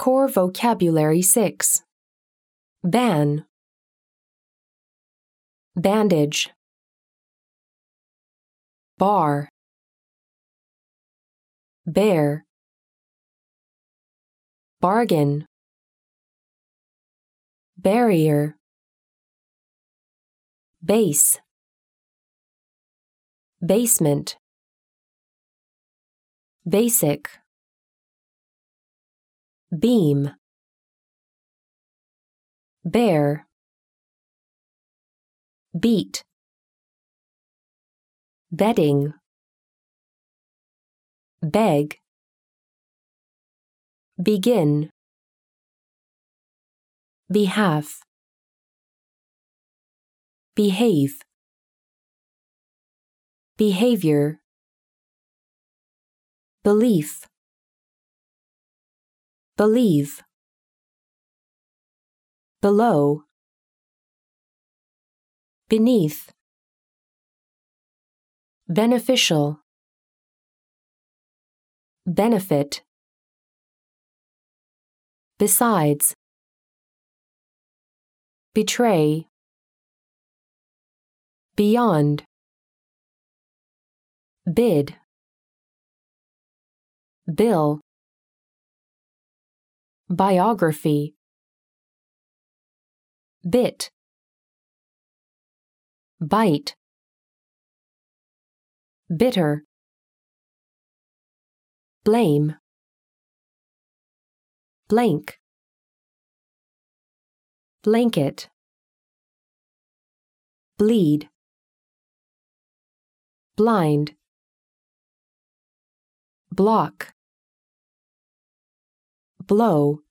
Core Vocabulary 6. Ban. Bandage. Bar. Bear. Bargain. Barrier. Base. Basement. Basic. Beam. Bear. Beat. Bedding. Beg. Begin. Behalf. Behave. Behavior. Belief. Believe. Below. Beneath. Beneficial. Benefit. Besides. Betray. Beyond. Bid. Bill. Biography. Bit. Bite. Bitter. Blame. Blank. Blanket. Bleed. Blind. Block. Blow.